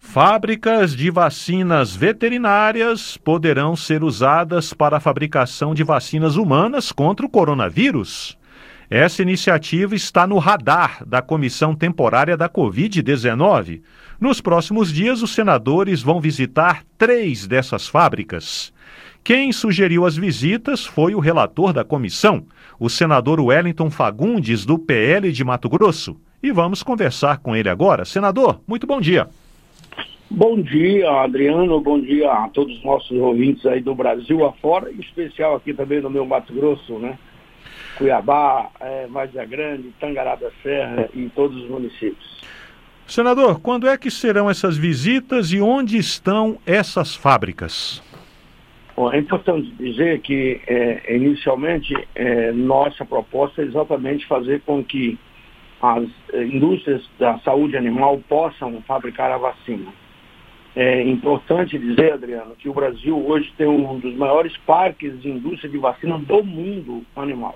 Fábricas de vacinas veterinárias poderão ser usadas para a fabricação de vacinas humanas contra o coronavírus. Essa iniciativa está no radar da Comissão Temporária da Covid-19. Nos próximos dias, os senadores vão visitar 3 dessas fábricas. Quem sugeriu as visitas foi o relator da comissão, o senador Wellington Fagundes, do PL de Mato Grosso. E vamos conversar com ele agora. Senador, muito bom dia. Bom dia, Adriano, bom dia a todos os nossos ouvintes aí do Brasil afora, em especial aqui também no meu Mato Grosso, né? Cuiabá, Várzea Grande, Tangará da Serra e todos os municípios. Senador, quando é que serão essas visitas e onde estão essas fábricas? Bom, é importante dizer que, inicialmente, nossa proposta é exatamente fazer com que as indústrias da saúde animal possam fabricar a vacina. É importante dizer, Adriano, que o Brasil hoje tem um dos maiores parques de indústria de vacina do mundo animal.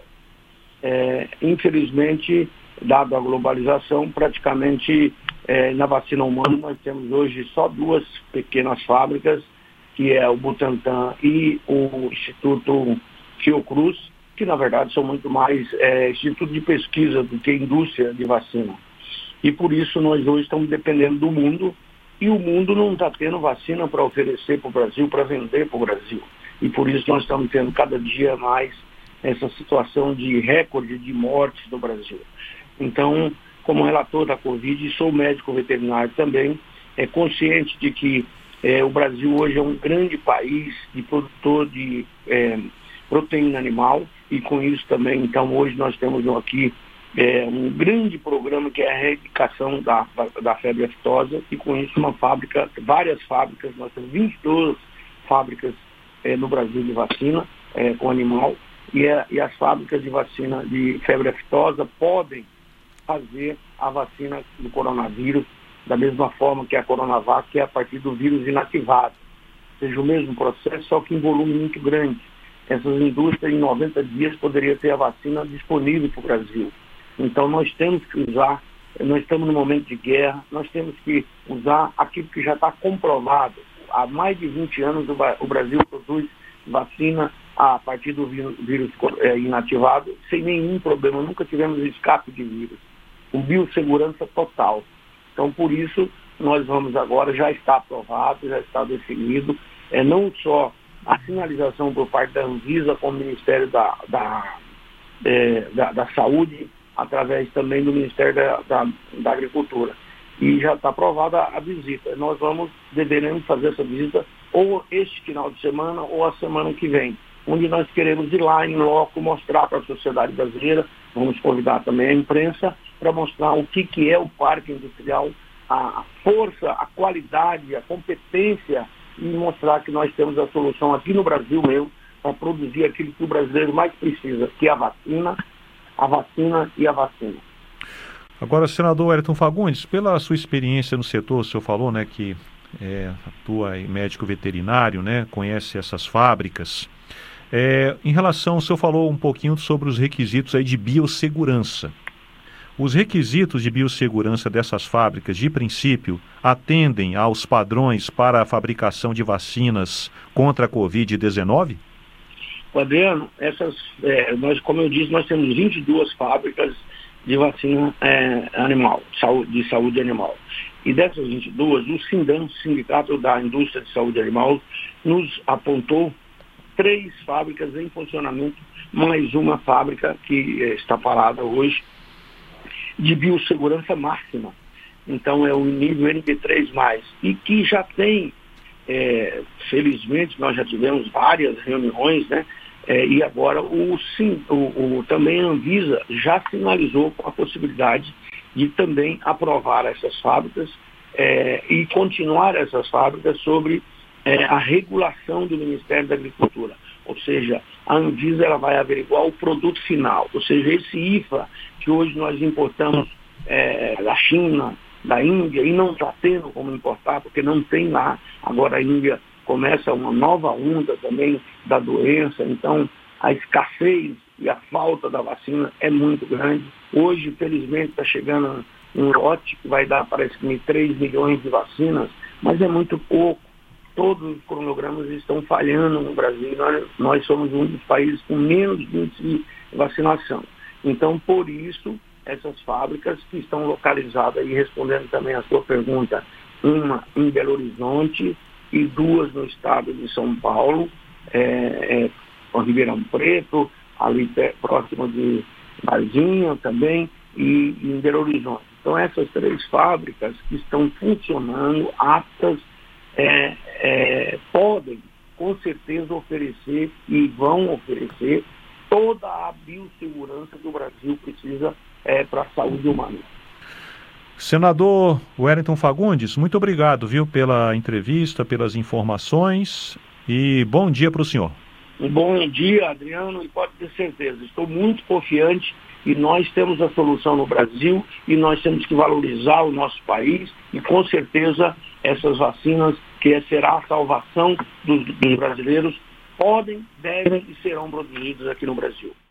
Infelizmente, dado a globalização, praticamente na vacina humana nós temos hoje só 2 pequenas fábricas, que é o Butantan e o Instituto Fiocruz, que na verdade são muito mais instituto de pesquisa do que indústria de vacina. E por isso nós hoje estamos dependendo do mundo, e o mundo não está tendo vacina para oferecer para o Brasil, para vender para o Brasil. E por isso nós estamos tendo cada dia mais essa situação de recorde de mortes no Brasil. Então, como relator da Covid, sou médico veterinário também, consciente de que o Brasil hoje é um grande país de produtor de proteína animal, e com isso também, então hoje nós temos aqui um grande programa que é a erradicação da febre aftosa, e com isso várias fábricas, nós temos 22 fábricas no Brasil de vacina com animal, e as fábricas de vacina de febre aftosa podem fazer a vacina do coronavírus da mesma forma que a Coronavac, que é a partir do vírus inativado. Ou seja, o mesmo processo, só que em volume muito grande. Essas indústrias, em 90 dias, poderiam ter a vacina disponível para o Brasil. Então, nós temos que usar, nós estamos num momento de guerra, nós temos que usar aquilo que já está comprovado. Há mais de 20 anos, o Brasil produz vacina a partir do vírus inativado, sem nenhum problema. Nunca tivemos escape de vírus. Com biossegurança total. Então, por isso, nós vamos agora, já está aprovado, já está definido, não só a sinalização por parte da Anvisa com o Ministério da Saúde, através também do Ministério da Agricultura. E já está aprovada a visita. Nós deveremos fazer essa visita ou este final de semana ou a semana que vem, onde nós queremos ir lá em loco, mostrar para a sociedade brasileira, vamos convidar também a imprensa, para mostrar o que é o parque industrial, a força, a qualidade, a competência, e mostrar que nós temos a solução aqui no Brasil mesmo para produzir aquilo que o brasileiro mais precisa, que é a vacina e a vacina. Agora, senador Wellington Fagundes, pela sua experiência no setor, o senhor falou, né, que atua em médico veterinário, né, conhece essas fábricas. Em relação, o senhor falou um pouquinho sobre os requisitos aí de biossegurança. Os requisitos de biossegurança dessas fábricas, de princípio, atendem aos padrões para a fabricação de vacinas contra a Covid-19? Adriano, como eu disse, nós temos 22 fábricas de vacina animal, de saúde animal. E dessas 22, o SINDAM, Sindicato da Indústria de Saúde Animal, nos apontou 3 fábricas em funcionamento, mais uma fábrica que está parada hoje, de biossegurança máxima. Então é o nível NB3+, e que já tem, felizmente, nós já tivemos várias reuniões, né? E agora também a Anvisa já sinalizou com a possibilidade de também aprovar essas fábricas e continuar essas fábricas sobre a regulação do Ministério da Agricultura. Ou seja, a Anvisa ela vai averiguar o produto final, ou seja, esse IFA que hoje nós importamos da China, da Índia, e não está tendo como importar, porque não tem lá. Agora a Índia começa uma nova onda também da doença, então a escassez e a falta da vacina é muito grande. Hoje, felizmente, está chegando um lote que vai dar, parece que 3 milhões de vacinas, mas é muito pouco. Todos os cronogramas estão falhando no Brasil. Nós somos um dos países com menos índice de vacinação. Então, por isso, essas fábricas que estão localizadas, e respondendo também a sua pergunta, uma em Belo Horizonte e duas no estado de São Paulo, Ribeirão Preto, ali próximo de Varginha também, e em Belo Horizonte. Então, essas 3 fábricas que estão funcionando, aptas, podem, com certeza, oferecer e vão oferecer toda a biossegurança que o Brasil precisa para a saúde humana. Senador Wellington Fagundes, muito obrigado, viu, pela entrevista, pelas informações, e bom dia para o senhor. Um bom dia, Adriano, e pode ter certeza, estou muito confiante e nós temos a solução no Brasil e nós temos que valorizar o nosso país e com certeza essas vacinas, que será a salvação dos brasileiros, podem, devem e serão produzidas aqui no Brasil.